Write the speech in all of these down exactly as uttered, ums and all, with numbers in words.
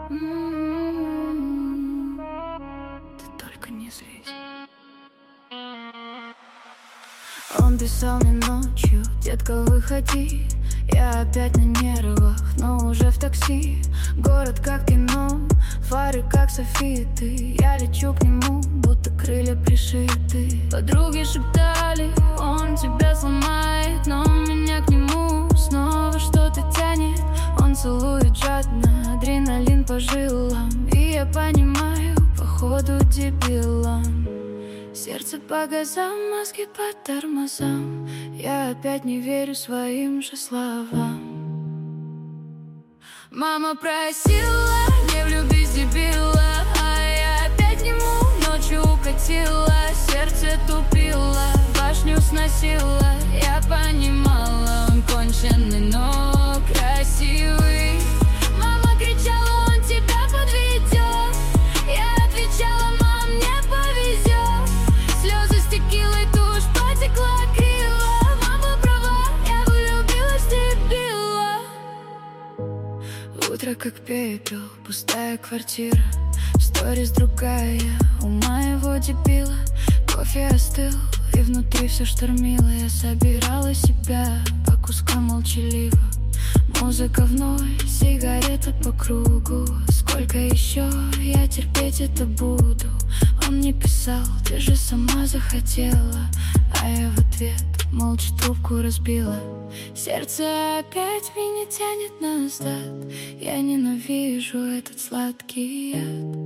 М-м-м. Ты только не злись. Он писал мне ночью: детка, выходи. Я опять на нервах, но уже в такси. Город как кино, фары как софиты. Я лечу к нему, будто крылья пришиты. Подруги шептали: он тебя сломает, но меня к нему снова что-то тянет. Он целует жадно, адреналин по жилам, и я понимаю, походу дебилом. Сердце по газам, мозги по тормозам. Я опять не верю своим же словам. Мама просила не влюбись, дебила, а я опять к нему ночью укатила. Сердце тупило, башню сносила. Я понимала, он конченый, но красивый. Мама кричала: он тебя подведет. Я отвечала: мам, мне повезет. Слезы с текилой, тушь потекла криво. Мама права, я влюбилась в дебила. Утро как пепел, пустая квартира. В сторис другая у моего дебила. Кофе остыл, и внутри все штормило. Я собирала себя по кускам молчаливо. Музыка вновь, сигарета по кругу. Сколько еще я терпеть это буду? Он мне писал: ты же сама захотела. А я в ответ молча трубку разбила. Сердце опять меня тянет назад. Я ненавижу этот сладкий яд.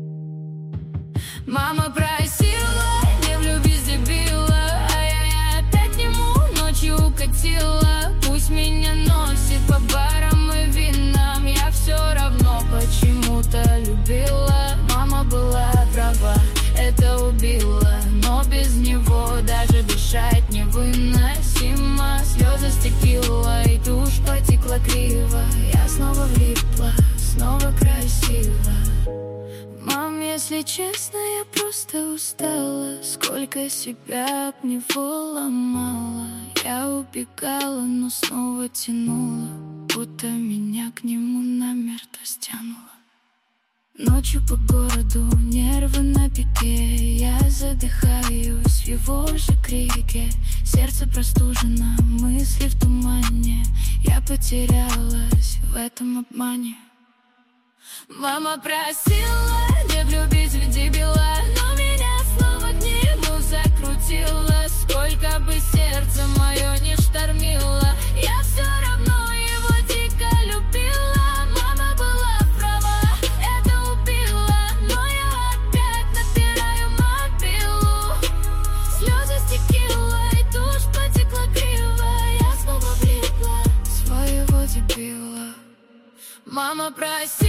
Мама просила не влюбись, дебила, а я опять к нему ночью укатила. Пусть меня носит по барам и винам, я все равно почему-то любила. Мама была права, это убило, но без него даже дышать невыносимо. Слезы с текилой, тушь потекла криво. Я снова влипла, снова красиво. Мам, если честно, я просто устала. Сколько себя об него ломала. Я убегала, но снова тянула, будто меня к нему намертво стянуло. Ночью по городу, нервы на пике. Я задыхаюсь в его же крике. Сердце простужено, мысли в тумане. Я потерялась в этом обмане. Мама просила не влюбись в дебила, но меня снова к нему закрутило. Сколько бы сердце мое не штормило, я все равно его дико любила. Мама была права, это убило, но я опять набираю мобилу. Слезы с текилой, тушь потекла криво. Я снова влипла в своего дебила. Мама просила